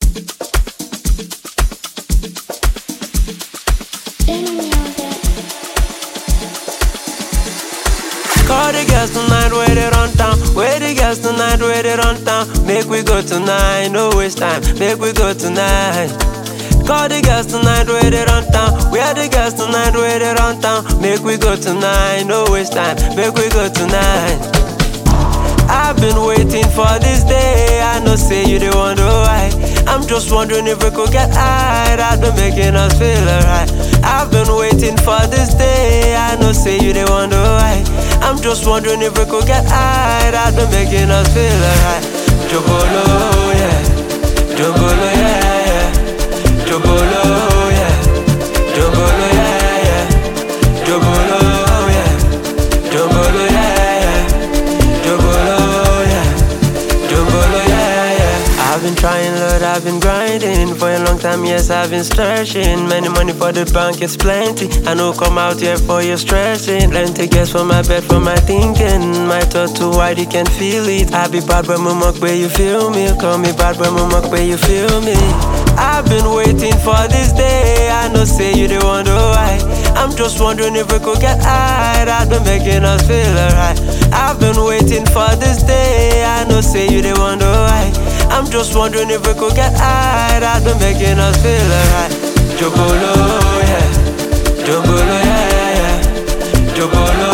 Call the girls tonight, where they run town. Where the girls tonight, where they run town. Make we go tonight, no waste time. Make we go tonight. Call the girls tonight, where they run town. Where the girls tonight, where they run town. Make we go tonight, no waste time. Make we go tonight. I've been waiting for this day. I know say you don't wonder why. I'm just wondering if we could get high. I've been making us feel alright. I've been waiting for this day. I know say you don't wonder why. I'm just wondering if we could get high. I've been making us feel alright. Jogolo, yeah. Jogolo, yeah, yeah. Jogolo, yeah. Jogolo, yeah, yeah. Jogolo, yeah. Jogolo, yeah, yeah. Jogolo, yeah. Jogolo, yeah, yeah. I've been trying, Lord, I've been grinding for a long time, yes, I've been searching. Many money for the bank, it's plenty. I know come out here for your stressing. Plenty gas for my bed, for my thinking. My thought too wide, you can feel it. I be bad when muck where you feel me. Call me bad when muck where you feel me. I've been waiting for this day. I know say you don't wonder why. I'm just wondering if we could get high. I've been making us feel alright. I've been waiting for this day. I know say you don't wonder why. I'm just wondering if we could get high. I've been making us feel alright. Jogolo, yeah. Jogolo, yeah, yeah. Jogolo.